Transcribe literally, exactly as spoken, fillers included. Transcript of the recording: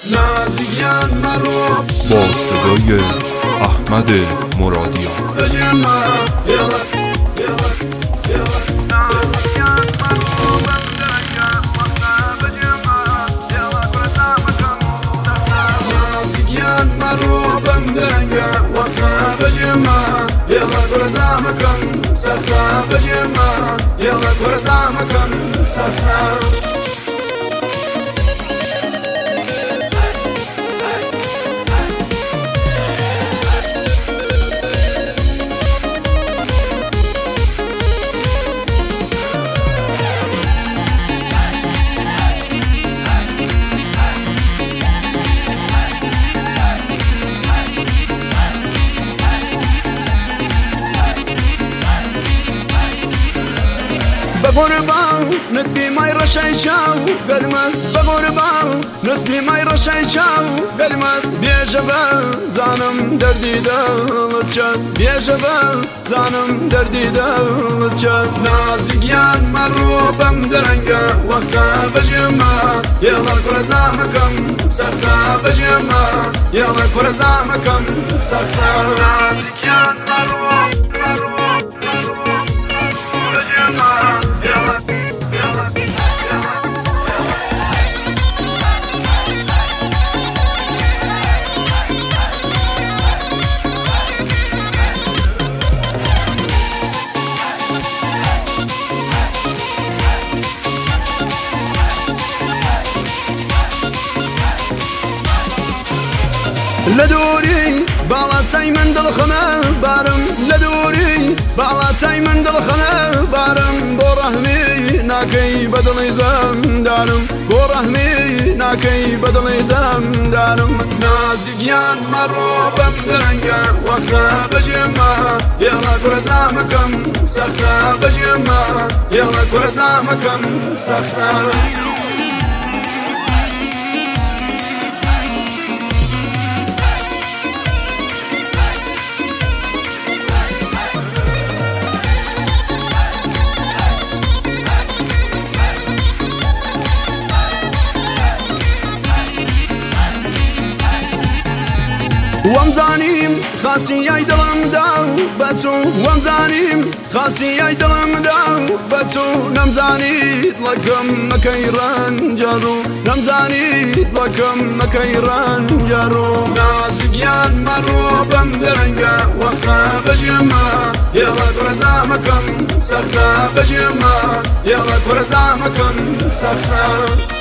نازیان مرو با صدای احمد مرادیان. مرو بمدنگا وقتا بجمع يلا كرزامكم سخا بجمع يلا كرزامكم سخا بغربان ندبي ماي رشاي شاو قلمس بغربان ندبي ماي رشاي شاو قلمس بيجبا زانم دردي دلتشاس بيجبا زانم دردي دلتشاس نازقيان مرو بمدرنقا وقتا بجمع يلا كرزامكم سخا بجمع يلا كرزامكم سخا نازقيان مرو لدوري باڵاتای من دڵخەمە بارم لدوري باڵاتای من دڵخەمە بارم بۆ ڕەحمی ناکەی بەدڵی زەمدارم بۆ ڕەحمی ناکەی بەدڵی زەمدارم نازیگیان مەڕۆ بەم دەرەنگە وەخە بەجێمە یێڵە کوڕەزامەکەم سەخە بەجێمە یێڵە کوڕەزامەکەم سەخە وامزانیم خاصیای دڵم دا بە چۆ وامزانیم خاصیای دڵم دا بە چۆ نەمزانیت لەکەم مەکەی ڕەنجەڕ و نەمزانیت لەکەم مەکەی ڕەنجەڕ و نازیگیان مەڕۆ بەم دەرەنگە وەخە بەجێمە یێڵە کوڕەزامەکەم سەخە بەجێمە یێڵە کوڕەزامەکەم سەخە